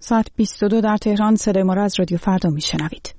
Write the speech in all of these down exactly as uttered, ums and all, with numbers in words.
ساعت بیست و دو در تهران. صدای ما را از رادیو فردا میشنوید.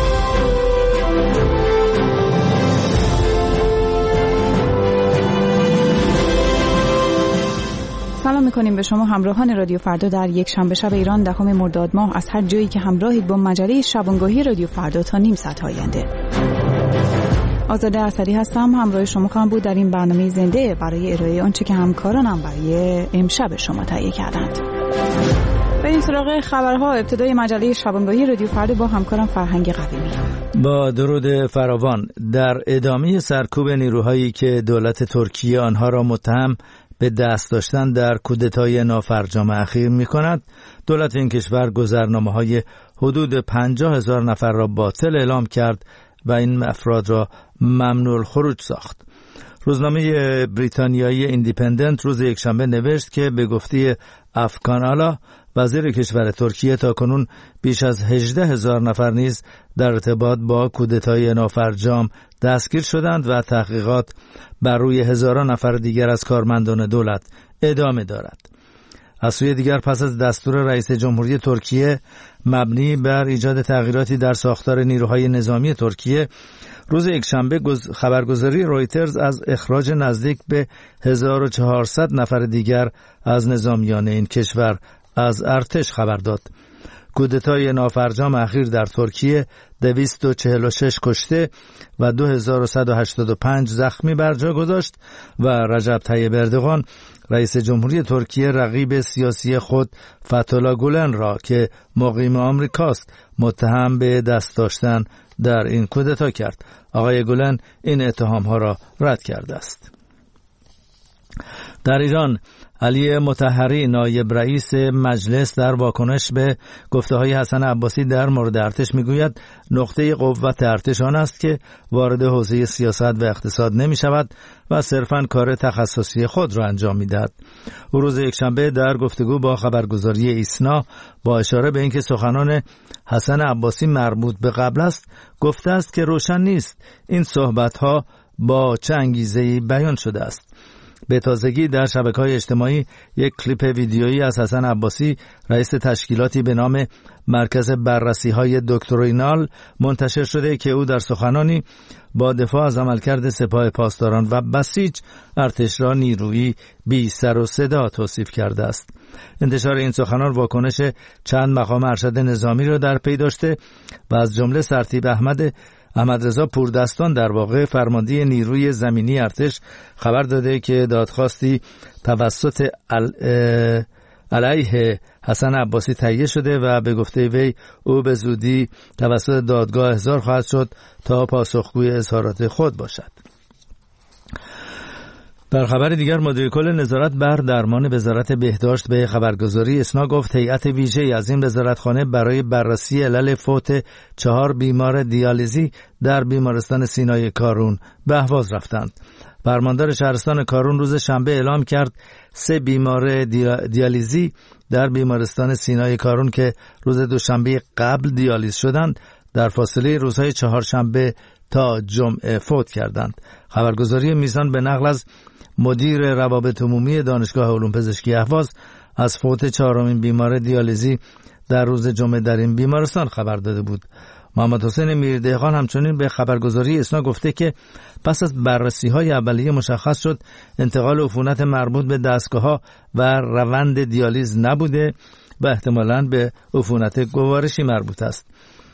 سلام میکنیم به شما همراهان رادیو فردا در یک شنبه شب ایران دهم مرداد ماه از هر جایی که همراهید با مجله شبانگاهی رادیو فردا تا نیم ساعت آینده. آزاده اسدی هستم، همراه شما خواهم بود در این برنامه زنده برای ارائه آنچه که همکارانم برای امشب شما تهیه کردند. بریم سراغ خبرها. ابتدای مجله شبانگاهی رادیو فردا با همکارم فرهنگ قویمی. با درود فراوان. در ادامه سرکوب نیروهایی که دولت ترکیه آنها را متهم به دست داشتن در کودتای نافرجام اخیر می کند، دولت این کشور گذرنامه‌های حدود پنجاه هزار نفر را باطل اعلام کرد و این افراد را ممنوع الخروج ساخت. روزنامه بریتانیایی ایندیپندنت روز یکشنبه نوشت که به گفته افکان آلا، وزیر کشور ترکیه، تاکنون بیش از هجده هزار نفر نیز در ارتباط با کودتای نافرجام دستگیر شدند و تحقیقات بر روی هزاران نفر دیگر از کارمندان دولت ادامه دارد. از سوی دیگر پس از دستور رئیس جمهوری ترکیه مبنی بر ایجاد تغییراتی در ساختار نیروهای نظامی ترکیه، روز یکشنبه خبرگزاری رویترز از اخراج نزدیک به هزار و چهارصد نفر دیگر از نظامیان این کشور از ارتش خبر داد. کودتای نافرجام اخیر در ترکیه دویست و چهل و شش کشته و دو هزار و صد و هشتاد و پنج زخمی بر جا گذاشت و رجب طیب اردوغان رئیس جمهوری ترکیه رقیب سیاسی خود فتح‌الله گولن را که مقیم آمریکاست متهم به دست داشتن در این کودتا کرد. آقای گولن این اتهام‌ها را رد کرده است. در ایران، علی مطهری نایب رئیس مجلس در واکنش به گفته‌های حسن عباسی در مورد ارتش میگوید نقطه قوت ارتش آن است که وارد حوزه سیاست و اقتصاد نمی شود و صرفاً کار تخصصی خود را انجام می‌دهد. او روز یکشنبه در گفتگو با خبرگزاری ایسنا با اشاره به اینکه سخنان حسن عباسی مربوط به قبل است، گفته است که روشن نیست این صحبت‌ها با چه انگیزه‌ای بیان شده است. به تازگی در شبکه‌های اجتماعی یک کلیپ ویدیویی از حسن عباسی، رئیس تشکیلاتی به نام مرکز بررسی‌های دکترینال، منتشر شده که او در سخنانی با دفاع از عملکرد سپاه پاسداران و بسیج ارتش را نیرویی بی سر و صدا توصیف کرده است. انتشار این سخنان واکنش چند مقام ارشد نظامی را در پی داشته و از جمله سرتیپ احمد احمد رضا پوردستان، در واقع فرمانده نیروی زمینی ارتش، خبر داده که دادخواستی توسط علیه حسن عباسی تهیه شده و به گفته وی او به زودی توسط دادگاه احضار خواهد شد تا پاسخگوی اظهارات خود باشد. در خبر دیگر، مدیر کل نظارت بر درمان وزارت بهداشت به خبرگزاری اسنا گفت هیئت ویژه‌ای از این وزارتخانه برای بررسی علل فوت چهار بیمار دیالیزی در بیمارستان سینای کارون به اهواز رفتند. فرماندار شهرستان کارون روز شنبه اعلام کرد سه بیمار دیالیزی در بیمارستان سینای کارون که روز دوشنبه قبل دیالیز شدند در فاصله روزهای چهارشنبه تا جمعه فوت کردند. خبرگزاری میزان به نقل از مدیر روابط عمومی دانشگاه علوم پزشکی اهواز از فوت چهارمین بیمار دیالیزی در روز جمعه در این بیمارستان خبر داده بود. محمد حسین میردهقان همچنین به خبرگزاری اسنا گفته که پس از بررسی‌های اولیه مشخص شد انتقال عفونت مربوط به دستگاه‌ها و روند دیالیز نبوده و احتمالاً به عفونت گوارشی مربوط است.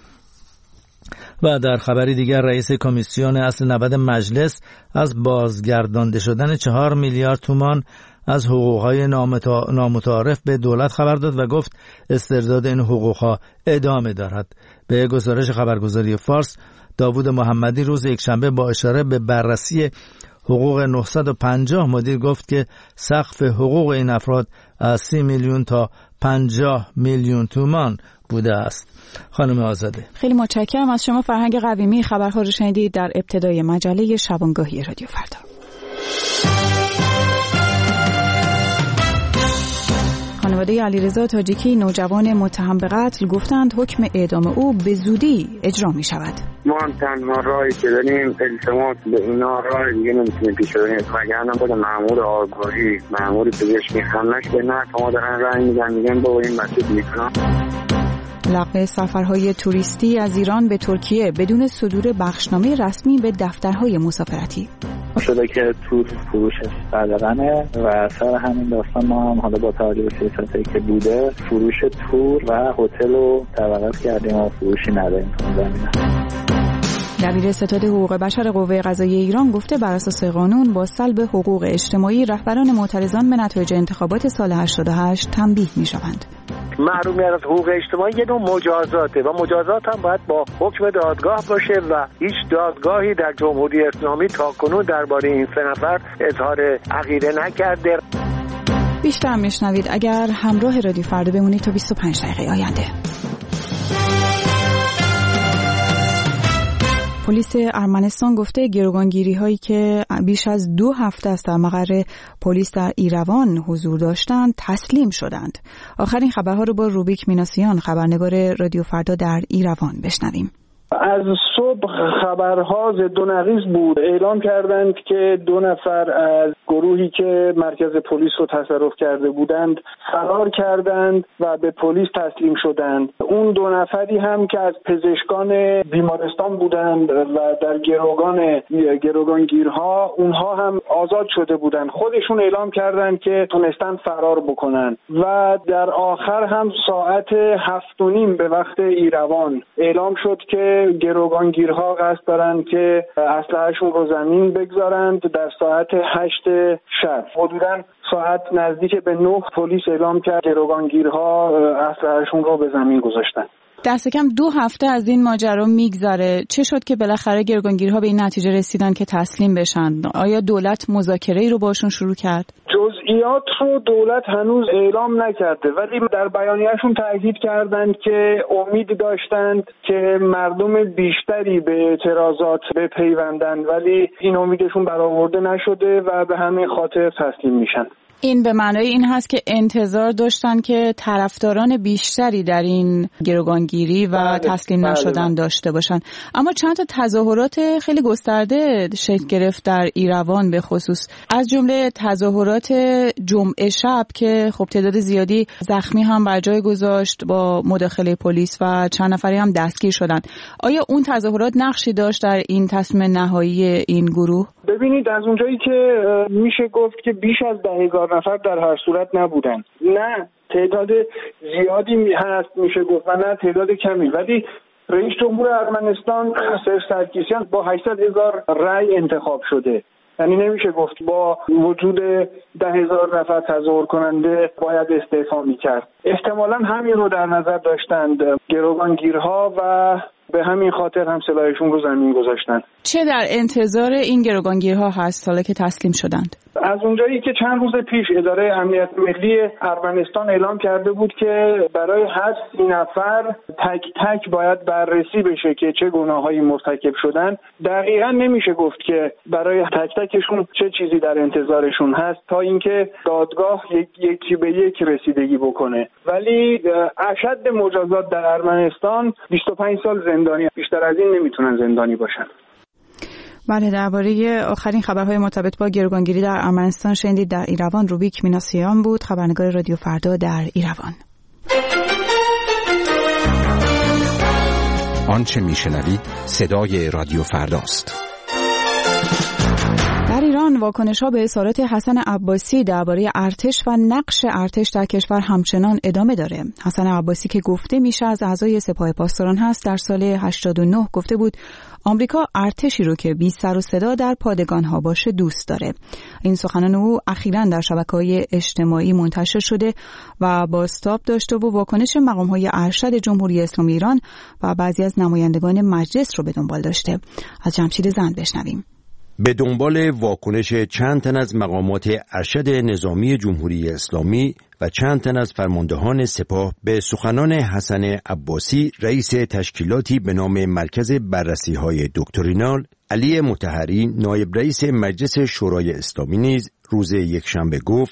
و در خبری دیگر، رئیس کمیسیون اصل نود مجلس از بازگردانده شدن چهار میلیارد تومان از حقوقهای نامتعارف به دولت خبر داد و گفت استرداد این حقوقها ادامه دارد. به گزارش خبرگزاری فارس، داوود محمدی روز یکشنبه با اشاره به بررسی حقوق نهصد و پنجاه مدیر گفت که سقف حقوق این افراد از سی میلیون تا پنجاه میلیون تومان بوده است. خانم آزاده، خیلی متشکرم از شما فرهنگ قویمی. خبرها رو شنیدید در ابتدای مجله شبانگاهی رادیو فردا. خانم خانواده علیرضا تاجیکی نوجوان متهم به قتل گفتند حکم اعدام او به زودی اجرا می شود. ما هم تنها راهی که داریم التماس به اینا، راه دیگه نمیتونیم پیش بریم، وگرنه بود مأمور آگاهی، مأمور پزشکی همش به نه ما دارن رنگ میدن میگن بابا این بچه دیگران. لغو سفرهای توریستی از ایران به ترکیه بدون صدور بخشنامه رسمی به دفترهای مسافرتی. شده که تور فروشش صادقانه و سر همین داستان ما هم حالا با توجه به سیاستایی که بوده فروش تور و هتل رو توقف کردیم و فروشی نداریم تو زمینه. دبیر ستاد حقوق بشر قوه قضاییه ایران گفته بر اساس قانون با سلب حقوق اجتماعی رهبران معترضان به نتایج انتخابات سال هشتاد و هشت تنبیه می‌شوند. محرومیت از حقوق اجتماعی یه نوع مجازاته و مجازات هم باید با حکم دادگاه باشه و هیچ دادگاهی در جمهوری اسلامی تاکنون درباره این سه نفر اظهار عقیده نکرده. بیشتر میشنوید اگر همراه رادیو فردا بمونید تا بیست و پنج دقیقه آینده. پلیس ارمنستان گفته گروگانگیری هایی که بیش از دو هفته است در مقر پلیس در ایروان حضور داشتند تسلیم شدند. آخرین خبرها رو با روبیک میناسیان خبرنگار رادیو فردا در ایروان بشنویم. از صبح خبرها ضد و نقیض بود. اعلام کردند که دو نفر از گروهی که مرکز پلیس رو تصرف کرده بودند فرار کردند و به پلیس تسلیم شدند. اون دو نفری هم که از پزشکان بیمارستان بودند و در گروگان گروگانگیرها اونها هم آزاد شده بودند. خودشون اعلام کردند که تونستن فرار بکنن و در آخر هم ساعت هفت و نیم به وقت ایروان اعلام شد که گروگانگیرها قصد دارند که اسلحه‌شون رو زمین بگذارند. در ساعت هشت شب حدوداً ساعت نزدیک به نه پلیس اعلام کرد گروگانگیرها اسلحه‌شون رو به زمین گذاشتن. دست کم دو هفته از این ماجرا میگذره. چه شد که بالاخره گروگانگیرها به این نتیجه رسیدن که تسلیم بشن؟ آیا دولت مذاکره‌ای رو باشون شروع کرد؟ جزئیات رو دولت هنوز اعلام نکرده ولی در بیانیه‌شون تاکید کردند که امید داشتند که مردم بیشتری به اعتراضات بپیوندن ولی این امیدشون برآورده نشده و به همین خاطر تسلیم میشن. این به معنای این هست که انتظار داشتن که طرفداران بیشتری در این گروگانگیری و بله، تسلیم بله نشدن بله. داشته باشن. اما چند تا تظاهرات خیلی گسترده شکل گرفت در ایروان به خصوص، از جمله تظاهرات جمعه شب که خب تعداد زیادی زخمی هم بر جای گذاشت با مداخله پلیس و چند نفری هم دستگیر شدند. آیا اون تظاهرات نقشی داشت در این تصمیم نهایی این گروه؟ ببینید از اونجایی که میشه گفت که بیش از ده هزار نفر در هر صورت نبودن، نه تعداد زیادی هست میشه گفت و نه تعداد کمی، ولی رئیس جمهور ارمنستان سرژ سرکیسیان با هشتصد هزار رأی انتخاب شده. یعنی نمیشه گفت با وجود ده هزار نفر تظاهر کننده باید استعفا میکرد. احتمالاً همین رو در نظر داشتند گروگانگیرها و به همین خاطر هم سلاحشون رو زمین گذاشتن. چه در انتظار این گروگانگیرها هست حالا که تسلیم شدند؟ از اونجایی که چند روز پیش اداره امنیت ملی ارمنستان اعلام کرده بود که برای هر سی نفر تک تک باید بررسی بشه که چه گناهایی مرتکب شدن، دقیقاً نمیشه گفت که برای تک تکشون چه چیزی در انتظارشون هست تا اینکه دادگاه یک یکی به یک رسیدگی بکنه. ولی اشد مجازات در ارمنستان بیست و پنج سال زندانی، بیشتر از این نمیتونن زندانی باشن. بله، درباره آخرین خبرهای مرتبط با گروگانگیری در ارمنستان شنیدید. در ایروان روبیک میناسیان بود، خبرنگار رادیو فردا در ایروان. آنچه میشنوید صدای رادیو فرداست. در ایران واکنش‌ها به اظهارات حسن عباسی درباره ارتش و نقش ارتش در کشور همچنان ادامه داره. حسن عباسی که گفته میشه از اعضای سپاه پاسداران هست، در سال هشتاد و نه گفته بود آمریکا ارتشی رو که بی سر و صدا در پادگان‌ها باشه دوست داره. این سخنان او اخیراً در شبکه‌های اجتماعی منتشر شده و بازتاب داشته و واکنش مقام‌های ارشد جمهوری اسلامی ایران و بعضی از نمایندگان مجلس رو به دنبال داشته. از جمشید زند بشنویم. به دنبال واکنش چند تن از مقامات ارشد نظامی جمهوری اسلامی و چند تن از فرماندهان سپاه به سخنان حسن عباسی، رئیس تشکیلاتی به نام مرکز بررسی‌های دکترینال، علی مطهری، نایب رئیس مجلس شورای اسلامی نیز روز یکشنبه گفت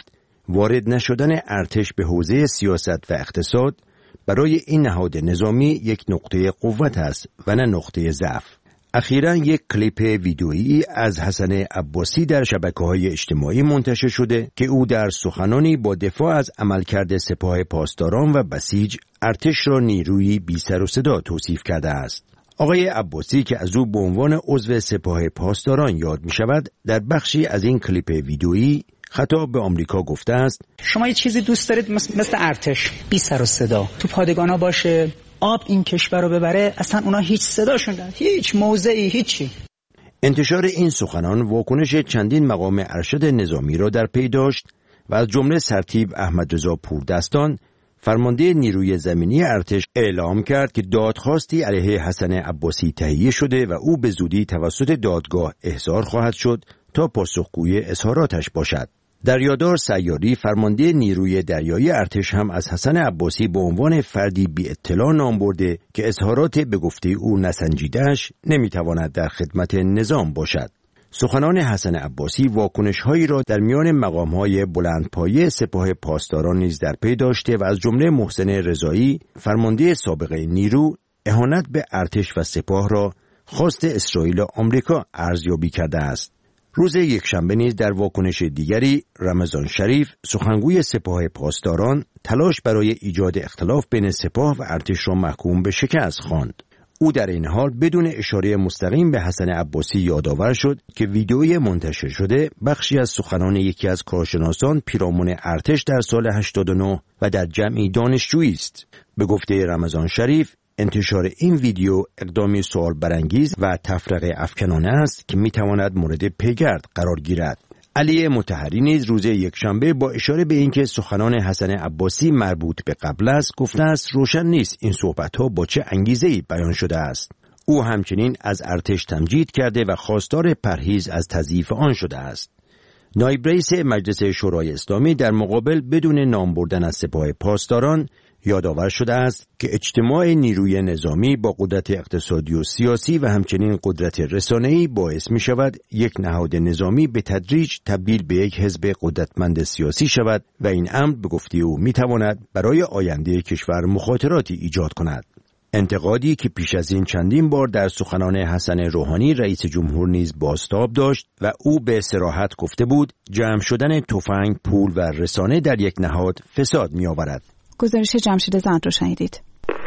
وارد نشدن ارتش به حوزه سیاست و اقتصاد برای این نهاد نظامی یک نقطه قوت است و نه نقطه ضعف. اخیراً یک کلیپ ویدئویی از حسن عباسی در شبکه‌های اجتماعی منتشر شده که او در سخنانی با دفاع از عملکرد سپاه پاسداران و بسیج ارتش را نیروی بی سر و صدا توصیف کرده است. آقای عباسی که از او به عنوان عضو سپاه پاسداران یاد می شود، در بخشی از این کلیپ ویدئویی خطاب به آمریکا گفته است: شما یه چیزی دوست دارید مثل, مثل ارتش بی سر و صدا تو پادگانا باشه، آب این کشور رو ببره، اصلا اونا هیچ صداشون نداره، هیچ موضعی، هیچی. انتشار این سخنان واکنش چندین مقام ارشد نظامی را در پی داشت و از جمله سرتیپ احمدرضا پوردستان، فرمانده نیروی زمینی ارتش، اعلام کرد که دادخواستی علیه حسن عباسی تهیه شده و او به زودی توسط دادگاه احضار خواهد شد تا پاسخگوی اظهاراتش باشد. دریادار سیاری، فرمانده نیروی دریایی ارتش، هم از حسن عباسی به عنوان فردی بی اطلاع نام برده که اظهارات به گفته او نسنجیده‌اش نمیتواند در خدمت نظام باشد. سخنان حسن عباسی واکنش‌هایی را در میان مقام‌های بلندپایه سپاه پاسداران نیز در پی داشته و از جمله محسن رضایی، فرمانده سابق نیرو، اهانت به ارتش و سپاه را خواست اسرائیل و آمریکا ارزیابی کرده است. روز یکشنبه نیز در واکنش دیگری، رمضان شریف، سخنگوی سپاه پاسداران، تلاش برای ایجاد اختلاف بین سپاه و ارتش را محکوم به شکست خواند. او در این حال بدون اشاره مستقیم به حسن عباسی یادآور شد که ویدئوی منتشر شده بخشی از سخنان یکی از کارشناسان پیرامون ارتش در سال هشتاد و نه و در جمعی دانشجویی است. به گفته رمضان شریف، انتشار این ویدیو اقدامی سوال برانگیز و تفرقه افکنانه است که میتواند مورد پیگرد قرار گیرد. علی مطهری نیز روز یکشنبه با اشاره به اینکه سخنان حسن عباسی مربوط به قبل است، گفته است روشن نیست این صحبت‌ها با چه انگیزه‌ای بیان شده است. او همچنین از ارتش تمجید کرده و خواستار پرهیز از تضعیف آن شده است. نایب رئیس مجلس شورای اسلامی در مقابل بدون نام بردن از سپاه پاسداران یادآور شده است که اجتماع نیروی نظامی با قدرت اقتصادی و سیاسی و همچنین قدرت رسانه‌ای باعث می شود یک نهاد نظامی به تدریج تبدیل به یک حزب قدرتمند سیاسی شود و این امر به گفته او می تواند برای آینده کشور مخاطراتی ایجاد کند. انتقادی که پیش از این چندین بار در سخنان حسن روحانی رئیس جمهور نیز بازتاب داشت و او به صراحت گفته بود جمع شدن تفنگ، پول و رسانه در یک نهاد فساد می آورد. گزارش جمشید زند رو شنیدید.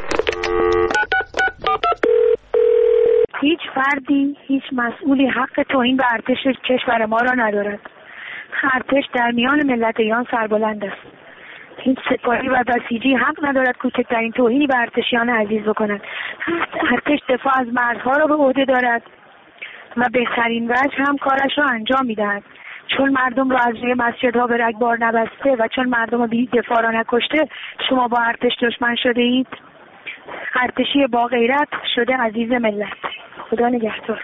هیچ فردی، هیچ مسئولی حق توهین به ارتش کشور ما را ندارد. ارتش در میان ملت ایران سربلند است. هیچ سپاهی و بسیجی حق ندارد کوچکترین توهینی به ارتشیان عزیز بکند. ارتش دفاع از مرزها را به عهده دارد و بهترین وجه هم کارش را انجام می‌دهد. چون مردم را از روی مسجدها به رگبار نبسته و چون مردم را بی دفاع را نکشته، شما با ارتش دشمن شده اید. ارتشی با غیرت شده عزیز ملت. خدا نگهدار.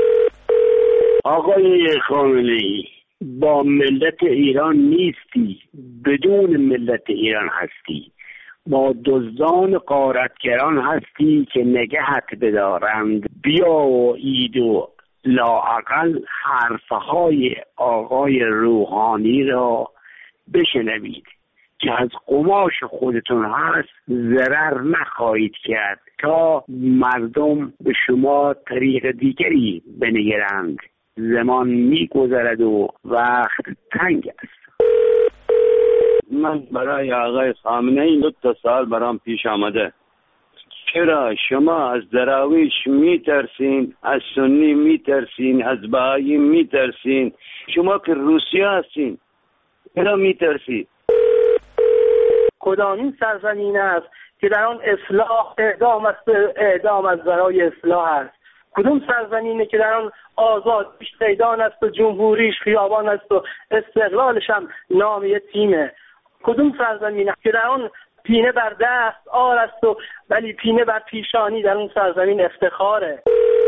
آقای خامنه‌ای، با ملت ایران نیستی، بدون ملت ایران هستی. با دزدان غارتگران هستی که نگهت بدارند. بیا و اید و لااقل حرفهای آقای روحانی را بشنوید که از قماش خودتون هست ضرر نخواهید کرد تا مردم به شما طریق دیگری بنگرند. زمان میگذرد و وقت تنگ است. من برای آقای خامنه‌ای دو تا سال برام پیش آمده. چرا شما از دراویش میترسین، از سنی میترسین، از بهایی میترسین؟ شما که روسیه هستین، چرا میترسید؟ کدامین سرزمین است که در آن اصلاح اعدام است، اعدام از برای اصلاح است؟ کدوم سرزمینه که در آن آزادیش میدان است و جمهوریش خیابان است و استقلالش هم نام یه تیمه؟ کدوم سرزمینه که در آن پینه بر دست آر است و ولی پینه بر پیشانی در اون سرزمین افتخاره؟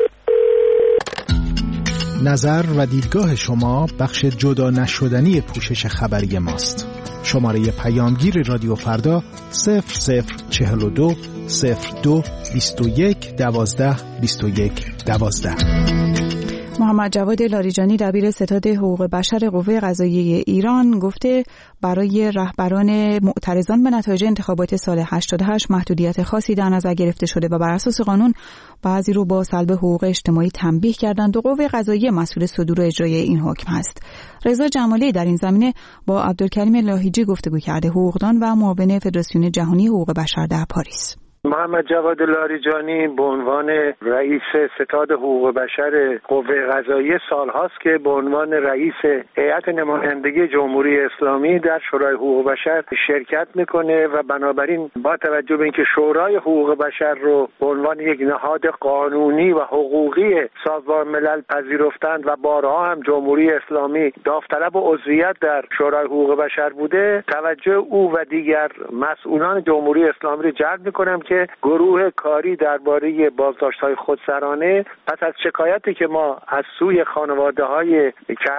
نظر و دیدگاه شما بخش جدا نشدنی پوشش خبری ماست. شماره پیامگیر رادیو فردا صفر صفر چهل و دو صفر دو بیست و یک دوازده بیست و یک دوازده. محمد جواد لاریجانی دبیر ستاد حقوق بشر قوه قضاییه ایران گفته برای رهبران معترضان به نتایج انتخابات سال هشتاد و هشت محدودیت خاصی در نظر گرفته شده و بر اساس قانون بعضی رو با سلب حقوق اجتماعی تنبیه کردند و قوه قضاییه مسئول صدور و اجرای این حکم است. رضا جمالی در این زمینه با عبدالکریم لاهیجی گفتگو کرده، حقوقدان و معاون فدراسیون جهانی حقوق بشر در پاریس. محمد جواد لاریجانی به عنوان رئیس ستاد حقوق بشر قوه قضاییه سالهاست که به عنوان رئیس هیئت نمایندگی جمهوری اسلامی در شورای حقوق بشر شرکت میکنه و بنابراین با توجه به اینکه شورای حقوق بشر رو به عنوان یک نهاد قانونی و حقوقی سازمان ملل پذیرفتند و بارها هم جمهوری اسلامی داوطلب عضویت در شورای حقوق بشر بوده، توجه او و دیگر مسئولان جمهوری اسلامی رو جلب میکنم که گروه کاری درباره بازداشت‌های خودسرانه پس از شکایتی که ما از سوی خانواده‌های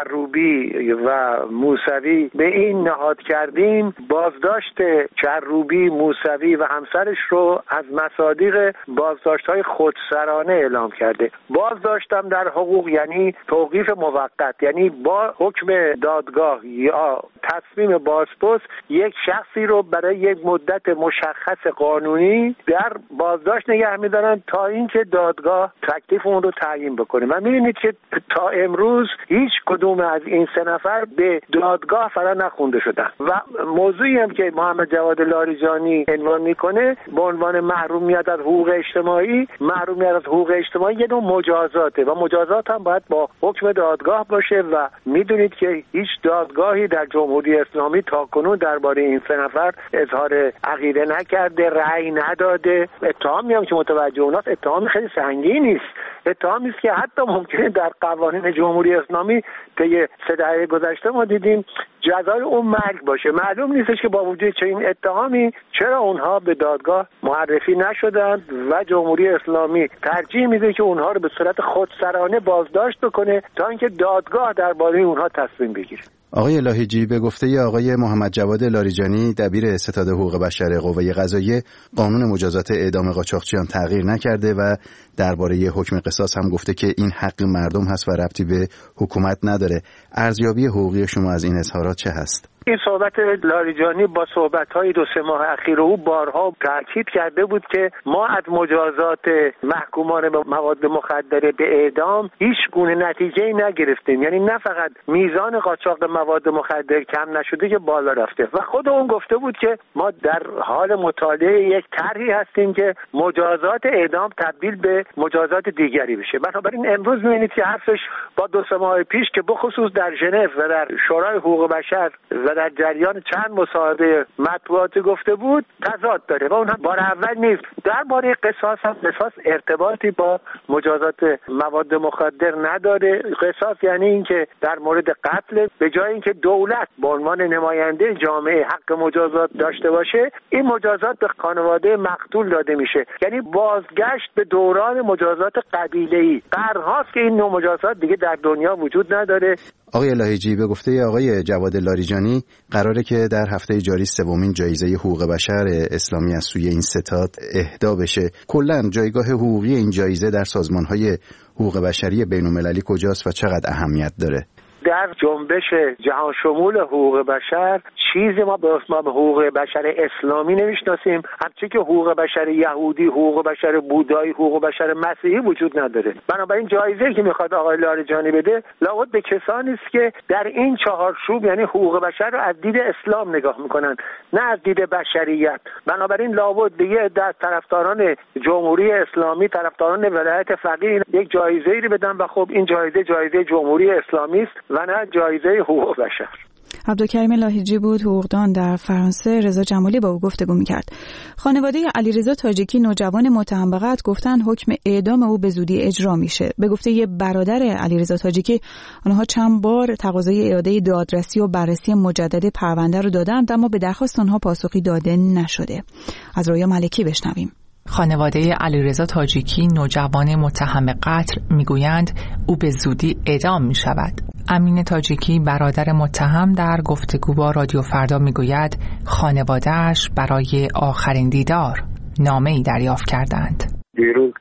کروبی و موسوی به این نهاد کردیم، بازداشت کروبی، موسوی و همسرش رو از مصادیق بازداشت‌های خودسرانه اعلام کرده. بازداشتم در حقوق یعنی توقیف موقت، یعنی با حکم دادگاه یا تصمیم بازپرس یک شخصی رو برای یک مدت مشخص قانونی در بازداشت نگه می‌دارن تا اینکه دادگاه تکلیف اون رو تعیین بکنه. و می‌بینید که تا امروز هیچ کدوم از این سه نفر به دادگاه فرا نخونده شدن. و موضوعی هم که محمد جواد لاریجانی عنوان میکنه به عنوان محرومیت از حقوق اجتماعی، محرومیت از حقوق اجتماعی یه نوع مجازاته و مجازات هم باید با حکم دادگاه باشه و می‌دونید که هیچ دادگاهی در جمهوری اسلامی تاکنون درباره این سه نفر اظهار عقیده نکرده، رأی نداده. اتهامی هم که متوجه اوناست اتهامی خیلی سنگینی نیست، اتهامی است که حتی ممکنه در قوانین جمهوری اسلامی طی سه دهه گذشته ما دیدیم جزای اون مرگ باشه. معلوم نیستش که با وجود چنین اتهامی چرا اونها به دادگاه معرفی نشدند و جمهوری اسلامی ترجیح میده که اونها رو به صورت خودسرانه بازداشت بکنه تا اینکه دادگاه درباره اونها تصمیم بگیره. آقای لاهیجی، به گفته آقای محمد جواد لاریجانی دبیر ستاد حقوق بشر قوه قضاییه، قانون مجازات اعدام قاچاقچیان تغییر نکرده و درباره حکم قصاص هم گفته که این حق مردم هست و ربطی به حکومت نداره. ارزیابی حقوقی شما از این اظهارات چه هست؟ این صحبت لاریجانی با صحبت‌های دو سه ماه اخیر او بارها تاکید کرده بود که ما از مجازات محکومان به مواد مخدره به اعدام هیچ گونه نتیجه‌ای نگرفتیم. یعنی نه فقط میزان قاچاق مواد مخدر کم نشده که بالا رفته و خود اون گفته بود که ما در حال مطالعه یک طرحی هستیم که مجازات اعدام تبدیل به مجازات دیگری بشه. بنابراین امروز می‌بینید که حرفش با دو سه ماه پیش که بخصوص در ژنو و در شورای حقوق بشر و در جریان چند مصاحبه مطبوعاتی گفته بود تضاد داره و اونها بار اول نیست. درباره قصاص هم قصاص ارتباطی با مجازات مواد مخدر نداره. قصاص یعنی اینکه در مورد قتل به جای اینکه دولت به عنوان نماینده جامعه حق مجازات داشته باشه، این مجازات به خانواده مقتول داده میشه. یعنی بازگشت به دوران مجازات قبیله‌ای. قرن‌هاست که این نوع مجازات دیگه در دنیا وجود نداره. آقای لاهیجی، به گفته آقای جواد لاریجانی قراره که در هفته جاری سومین جایزه حقوق بشر اسلامی از سوی این ستاد اهدا بشه. کلاً جایگاه حقوقی این جایزه در سازمان‌های حقوق بشری بین‌المللی کجاست و چقدر اهمیت داره؟ در جنبش جهان شمول حقوق بشر چیزی ما به اسم حقوق بشر اسلامی نمیشناسیم، همچنین که حقوق بشر یهودی، حقوق بشر بودایی، حقوق بشر مسیحی وجود نداره. بنابراین جایزه‌ای که میخواد آقای لاریجانی بده لابد به کسانی است که در این چهارچوب یعنی حقوق بشر رو از دید اسلام نگاه میکنن، نه از دید بشریت. بنابراین لابد به یه عده از طرفداران جمهوری اسلامی، طرفداران ولایت فقیه یک جایزه‌ای رو بدن و خب این جایزه جایزه جمهوری اسلامی است و نه جایزه حقوق بشر. عبدالکریم لاهیجی بود، حقوقدان در فرانسه. رضا جمالی با او گفتگو می‌کرد. خانواده علیرضا تاجیکی نوجوان متهم به قتل گفتن حکم اعدام او به زودی اجرا میشه. به گفته یه برادر علیرضا تاجیکی، آنها چند بار تقاضای اعاده دادرسی و بررسی مجدد پرونده رو دادند اما به درخواست آنها پاسخی داده نشده. از رویا ملکی بشنویم. خانواده علیرضا تاجیکی نوجوان متهم قتل میگویند او به زودی اعدام می شود. امین تاجیکی برادر متهم در گفتگو با رادیو فردا میگوید خانواده‌اش برای آخرین دیدار نامه‌ای دریافت کردند. دیروز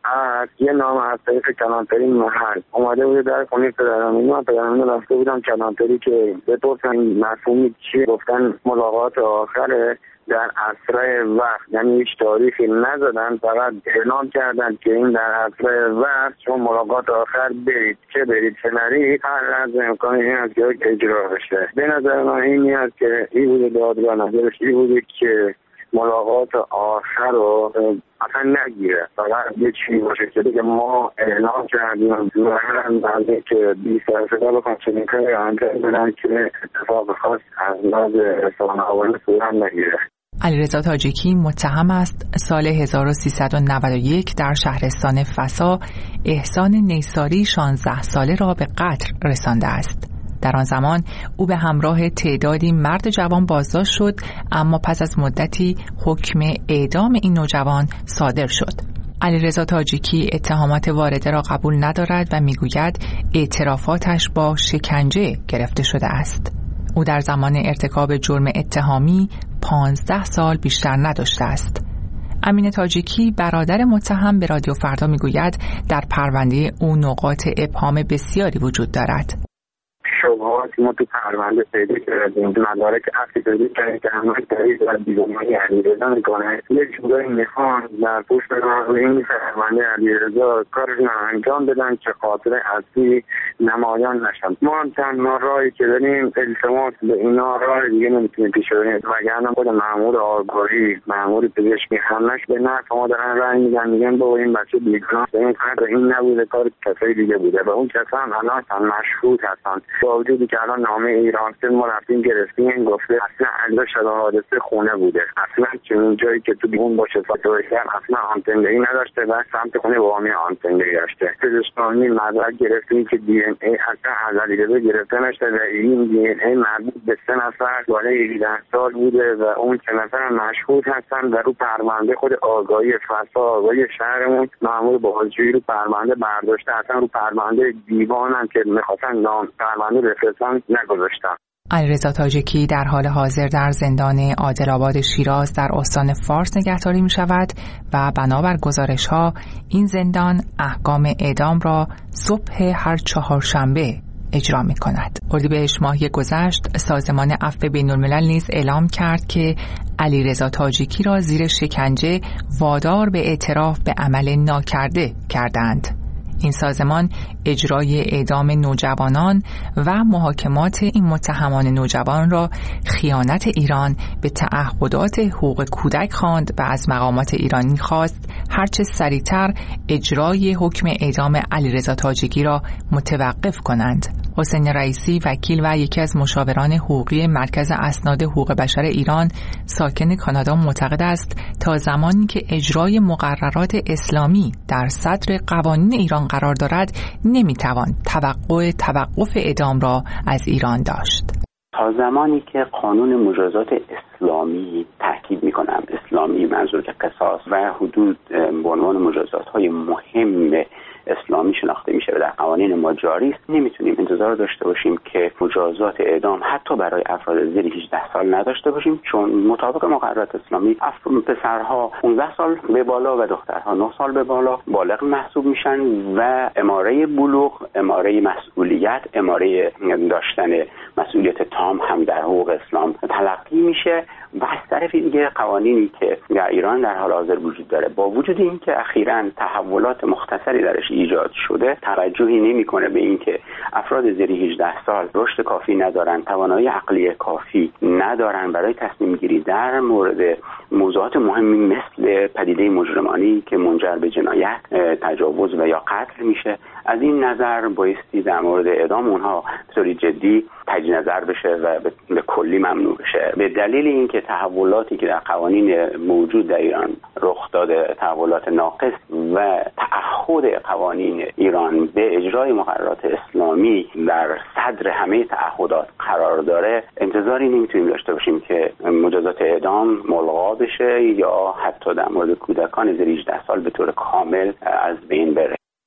بعد یه نام از طریق کلانتری محل اومده بود در خونه پدرم. من پدرم رفته بودم کلانتری که بپرسن مفهومی چیه. گفتن ملاقات آخره در اسرع وقت، یعنی هیچ تاریخی نزدن، فقط اعلام کردن که این در اسرع وقت چون ملاقات آخر برید، چه برید چه نرید، هر از امکان این است که اجرا بشه. به نظر من این نیست که این بوده دادگاه نظرش این بوده که ملاقات آخر رو اصلا نگیره، فقط یه چیزی باشه که دیگه ما اعلام کردیم و هم بعدی که بیست درصد بخوام چنین کاری انجام بدن که اتفاق خاص از لحاظ رسانه آوری صورت نگیره. علیرضا تاجیکی متهم است سال هزار و سیصد و نود و یک در شهرستان فسا احسان نیساری شانزده ساله را به قتل رسانده است. در آن زمان او به همراه تعدادی مرد جوان بازداشت شد، اما پس از مدتی حکم اعدام این نوجوان صادر شد. علیرضا تاجیکی اتهامات وارده را قبول ندارد و میگوید اعترافاتش با شکنجه گرفته شده است. او در زمان ارتکاب جرم اتهامی پانزده سال بیشتر نداشته است. امین تاجیکی برادر متهم به رادیو فردا میگوید در پرونده او نقاط ابهام بسیاری وجود دارد. شبهاتی ما تو پرونده پیدا کردیم، مدارک اصلی پیدا کردیم که همه دلیل و بیگناهی علیرضا میکنه. یه جورایی میخوان در پشت راه این پرونده علیرضا کارشون انجام بدن که خاطر اصلی نمایان نشن. ما هم تنها راهی که داریم التماس به اینا راه دیگه نمیتونیم پیش ببریم، وگرنه خود مأمور آگاهی، مأمور پزشکی همش به نفع ما دارن رأی میدن، میگن بابا این بچه بیگناه، این کار این نبوده، کار کسای دیگه بوده و اون کسا هم الان مشهود هستن. با وجودی که الان نامه ایران که ما رفتیم گرفتیم گفته اصلا اجزا شده حادثه خونه بوده، اصلا چنین جایی که تو اون باشه فاتوری کرد اصلا آنتندهی نداشته و سمت خونه وامی آنتندهی داشته. پزشکانی مدرک گرفتیم که دی ان ای اصلا از علیرضا گرفته نشده و این دی ان ای مربوط به سه نفر بالای هجده سال بوده و اون سه نفر مشهود هستن و رو پرونده خود آگاهی فسا آگاهی شهرمون مأمور بازجویی رو پرونده برداشته، اصلا رو پرونده دیوان هم که می‌خواستن نام پرونده بفرستن نگذاشتن. علیرضا تاجیکی در حال حاضر در زندان عادل‌آباد شیراز در استان فارس نگهداری می شود و بنابر گزارش‌ها این زندان احکام اعدام را صبح هر چهارشنبه اجرا می کند. اردیبهشت ماه گذشت سازمان عفو بین‌الملل نیز اعلام کرد که علیرضا تاجیکی را زیر شکنجه وادار به اعتراف به عمل ناکرده کردند. این سازمان اجرای اعدام نوجوانان و محاکمات این متهمان نوجوان را خیانت ایران به تعهدات حقوق کودک خواند و از مقامات ایرانی خواست هرچه سریعتر اجرای حکم اعدام علیرضا تاجیکی را متوقف کنند. حسین رئیسی وکیل و یکی از مشاوران حقوقی مرکز اسناد حقوق بشر ایران ساکن کانادا معتقد است تا زمانی که اجرای مقررات اسلامی در صدر قوانین ایران قرار دارد نمیتوان توقع توقف اعدام را از ایران داشت. تا زمانی که قانون مجازات اسلامی تاکید میکنم اسلامی منظور که قصاص و حدود به عنوان مجازات های مهم اسلامی شناخته میشه و در قوانین ما جاری است، نمیتونیم انتظار داشته باشیم که مجازات اعدام حتی برای افراد زیر هجده سال نداشته باشیم، چون مطابق مقررات اسلامی پسرها پانزده سال به بالا و دخترها نه سال به بالا بالغ محسوب میشن و اماره بلوغ، اماره مسئولیت، اماره داشتن مسئولیت تام هم در حقوق اسلام تلقی میشه. و از طرف دیگه قوانینی که در ایران در حال حاضر وجود داره با وجود اینکه اخیراً تحولات مختصری درش ایجاد شده توجهی نمیکنه به اینکه افراد زیر هجده سال رشد کافی ندارن، توانایی عقلی کافی ندارن برای تصمیم گیری در مورد موضوعات مهمی مثل پدیده مجرمانه‌ای که منجر به جنایت، تجاوز و یا قتل میشه. از این نظر بایستی در مورد اعدام اونها به طور جدی تجدید نظر بشه و به کلی ممنوع بشه، به دلیل اینکه تحولاتی که در قوانین موجود در ایران رخ داده تحولات ناقص و تعهد قوانین ایران به اجرای مقررات اسلامی در صدر همه تعهدات قرار داره، انتظاری نمیتونیم داشته باشیم که مجازات اعدام ملغا بشه یا حتی در مورد کودکان زیر هجده سال به طور کامل از بین بره.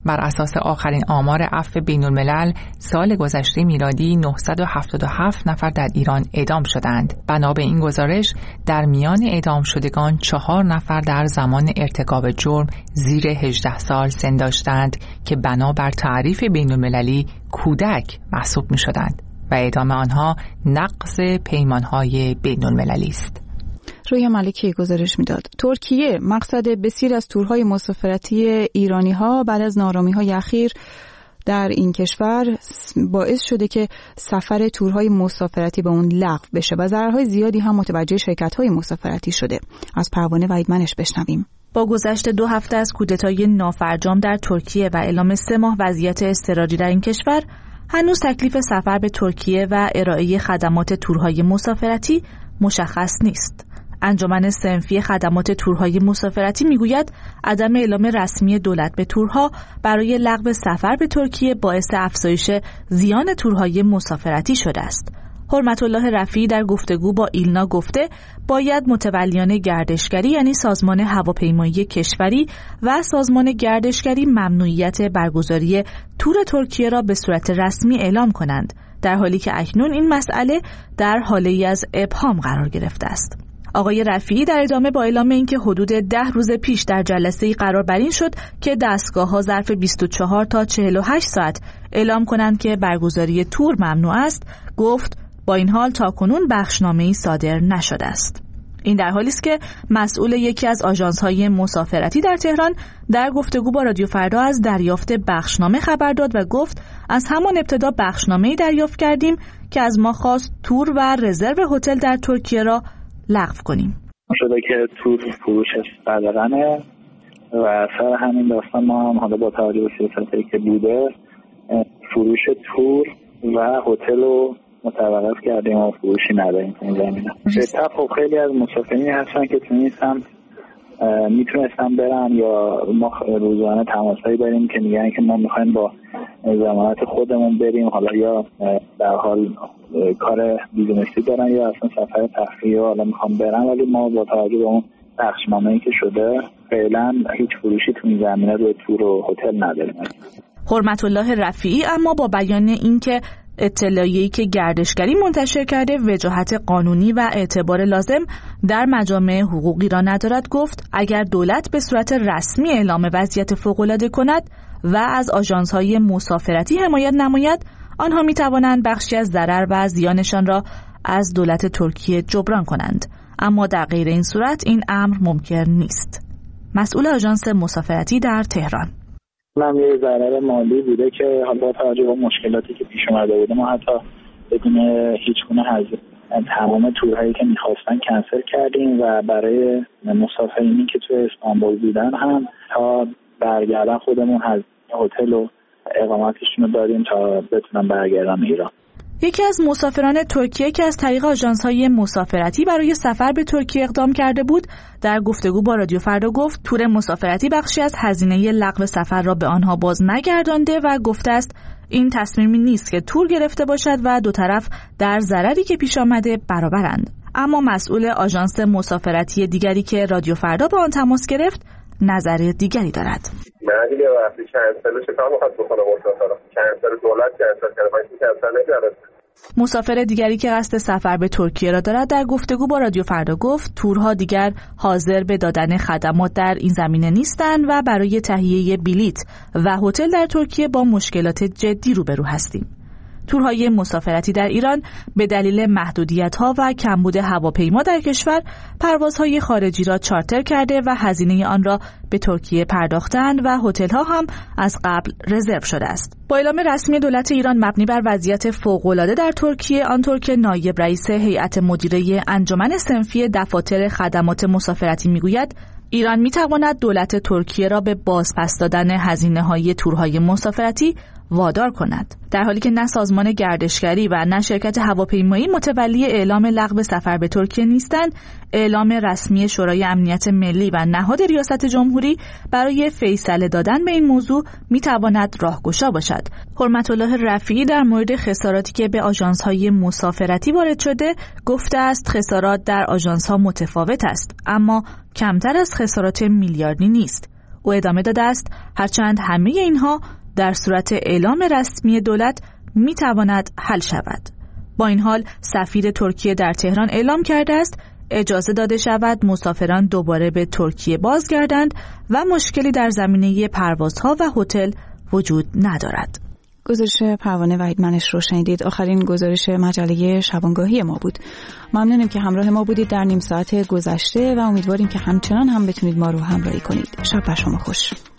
بر اساس آخرین آمار عفو بین الملل سال گذشته میلادی نهصد و هفتاد و هفت نفر در ایران اعدام شدند. بنا به این گزارش در میان اعدام شدگان چهار نفر در زمان ارتکاب جرم زیر هجده سال سن داشتند که بنا بر تعریف بین المللی کودک محسوب می شدند و اعدام آنها نقض پیمانهای بین المللی است. رویا ملکی گزارش میداد ترکیه مقصد بسیار از تورهای مسافرتی ایرانی ها بعد از نارامی های اخیر در این کشور باعث شده که سفر تورهای مسافرتی به اون لغو بشه و ضررهای زیادی هم متوجه شرکت های مسافرتی شده. از پروانه وحیدمنش بشنویم. با گذشت دو هفته از کودتای نافرجام در ترکیه و اعلام سه ماه وضعیت اضطراری در این کشور، هنوز تکلیف سفر به ترکیه و ارائه خدمات تورهای مسافرتی مشخص نیست. انجمن صنفی خدمات تورهای مسافرتی میگوید عدم اعلام رسمی دولت به تورها برای لغو سفر به ترکیه باعث افزایش زیان تورهای مسافرتی شده است. حرمت الله رفیعی در گفتگو با ایلنا گفته باید متولیان گردشگری یعنی سازمان هواپیمایی کشوری و سازمان گردشگری ممنوعیت برگزاری تور ترکیه را به صورت رسمی اعلام کنند، در حالی که اکنون این مسئله در حاله‌ای از ابهام قرار گرفته است. آقای رفیعی در ادامه با اعلام اینکه حدود ده روز پیش در جلسه‌ای قرار بر این شد که دستگاه‌ها ظرف بیست و چهار تا چهل و هشت ساعت اعلام کنند که برگزاری تور ممنوع است، گفت با این حال تاکنون بخشنامه‌ای صادر نشده است. این در حالی است که مسئول یکی از آژانس‌های مسافرتی در تهران در گفتگو با رادیو فردا از دریافت بخشنامه خبر داد و گفت از همان ابتدا بخشنامه‌ای دریافت کردیم که از ما خواست تور و رزرو هتل در ترکیه را لغو کنیم. شده که تور فروشش قدغنه و سر همین داستان ما هم حالا با توجه به سیاستایی که بوده فروش تور و هتل رو متوقف کردیم و فروشی نداریم تو این زمینه. خب خیلی از مسافرین هستن که تو این سمت میتونستن برن یا ما روزانه تماسایی داریم که میگن که ما میخوایم با ضمانت خودمون بریم، حالا یا در حال کار بیزینسی دارن یا اصلا سفر تفریحی حالا میخوام برن، ولی ما با توجه به اون بخشنامه‌ای که شده فعلا هیچ فروشی تو این زمینه روی تور و هتل نداریم. حرمت الله رفیعی اما با بیان اینکه اطلاعیه‌ای که گردشگری منتشر کرده وجاهت قانونی و اعتبار لازم در مجامع حقوقی را ندارد، گفت اگر دولت به صورت رسمی اعلام وضعیت فوق‌العاده کند و از آژانس‌های مسافرتی حمایت نماید، آنها می‌توانند بخشی از ضرر و زیانشان را از دولت ترکیه جبران کنند، اما در غیر این صورت این امر ممکن نیست. مسئول آژانس مسافرتی در تهران: من یه ضرر مالی بوده که حالا با توجه به مشکلاتی که پیش اومده بوده ما حتی بدون هیچ گونه هزینه تمام تورهایی که می‌خواستن کنسل کردیم و برای مسافرینی که تو استانبول بودن هم تا برگردن خودمون هزینه هتل و اقامتشون رو داریم تا بتونن برگردن ایران. یکی از مسافران ترکیه که از طریق آژانس‌های مسافرتی برای سفر به ترکیه اقدام کرده بود، در گفتگو با رادیو فردا گفت تور مسافرتی بخشی از هزینه لغو سفر را به آنها باز نگردانده و گفته است این تصمیمی نیست که تور گرفته باشد و دو طرف در ضرری که پیش آمده برابرند. اما مسئول آژانس مسافرتی دیگری که رادیو فردا با آن تماس گرفت نظر دیگری دارد. من دیگه وقتی کنسل چه کار می‌خواد بکنه مسافر؟ کنسل دولت کنسل کرده، من کنسل نکردم. مسافر دیگری که قصد سفر به ترکیه را دارد در گفتگو با رادیو فردا گفت تورها دیگر حاضر به دادن خدمات در این زمینه نیستند و برای تهیه بلیط و هتل در ترکیه با مشکلات جدی روبرو هستیم. تورهای مسافرتی در ایران به دلیل محدودیت‌ها و کمبود هواپیما در کشور پروازهای خارجی را چارتر کرده و هزینه آن را به ترکیه پرداختند و هتل‌ها هم از قبل رزرو شده است. با اعلام رسمی دولت ایران مبنی بر وضعیت فوق‌العاده در ترکیه، آنطور که نایب رئیس هیئت مدیره انجمن صنفی دفاتر خدمات مسافرتی میگوید، ایران میتواند دولت ترکیه را به بازپس دادن هزینه‌های تورهای مسافرتی وادار کند، در حالی که نه سازمان گردشگری و نه شرکت هواپیمایی متولی اعلام لغو سفر به ترکیه نیستند. اعلام رسمی شورای امنیت ملی و نهاد ریاست جمهوری برای فیصله دادن به این موضوع میتواند راهگشا باشد. حرمت الله رفیعی در مورد خساراتی که به آژانس‌های مسافرتی وارد شده گفته است خسارات در آژانس‌ها متفاوت است، اما کمتر از خسارات میلیاردی نیست. او ادامه داده است هرچند همه اینها در صورت اعلام رسمی دولت می تواند حل شود. با این حال سفیر ترکیه در تهران اعلام کرده است اجازه داده شود مسافران دوباره به ترکیه بازگردند و مشکلی در زمینه پروازها و هتل وجود ندارد. گزارش پروانه وحیدمنش رو شنیدید. آخرین گزارش مجله شبانگاهی ما بود. ممنونیم که همراه ما بودید در نیم ساعت گذشته و امیدواریم که همچنان هم بتونید ما رو همراهی کنید. شب بر شما خوش.